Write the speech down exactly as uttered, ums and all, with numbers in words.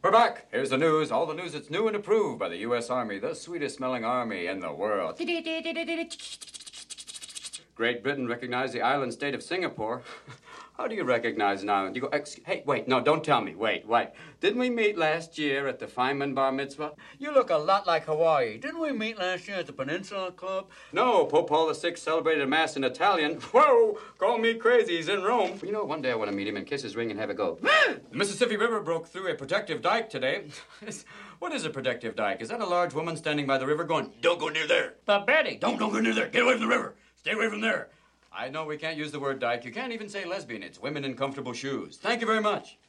We're back. Here's the news. All the news that's new and approved by the U S Army, the sweetest smelling army in the world. Great Britain recognized the island state of Singapore. How do you recognize an island? You go, Ex- hey, wait, no, don't tell me. Wait, wait. Didn't we meet last year at the Feynman Bar Mitzvah? You look a lot like Hawaii. Didn't we meet last year at the Peninsula Club? No, Pope Paul the Sixth celebrated Mass in Italian. Whoa, call me crazy, he's in Rome. You know, one day I want to meet him and kiss his ring and have a go. The Mississippi River broke through a protective dike today. What is a protective dike? Is that a large woman standing by the river going, don't go near there? But Betty, Don't, don't go near there. Get away from the river. Stay away from there. I know we can't use the word dyke. You can't even say lesbian. It's women in comfortable shoes. Thank you very much.